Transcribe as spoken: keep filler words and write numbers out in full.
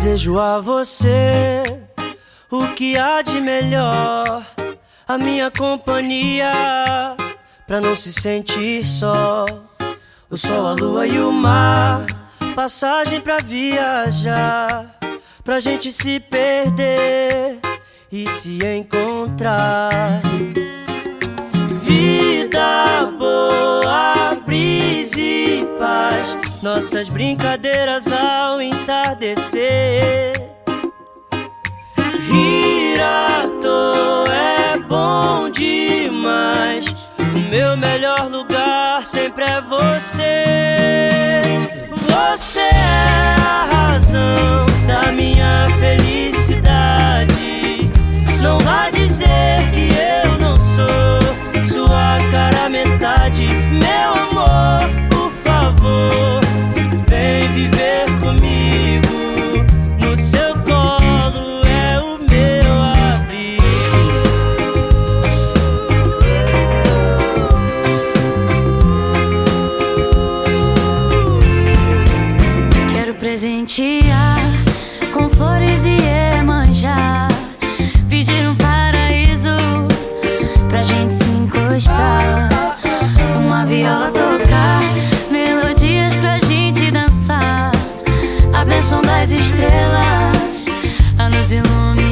Desejo a você o que há de melhor, a minha companhia, pra não se sentir só. O sol, a lua e o mar, passagem pra viajar, pra gente se perder e se encontrar. Vida boa, brisa e paz, nossas brincadeiras ao entardecer. Rir à toa é bom demais, o meu melhor lugar sempre é você. Você é a razão da minha felicidade. Não vá dizer que eu não sou sua cara metade. Meu amor, por favor, vem viver comigo. No seu colo é o meu abrigo. Quero presentear com flores e Iemanjá, pedir um paraíso pra gente se encostar, uma viola tocar, melodias pra gente dançar, a bênção das estrelas a nos iluminar.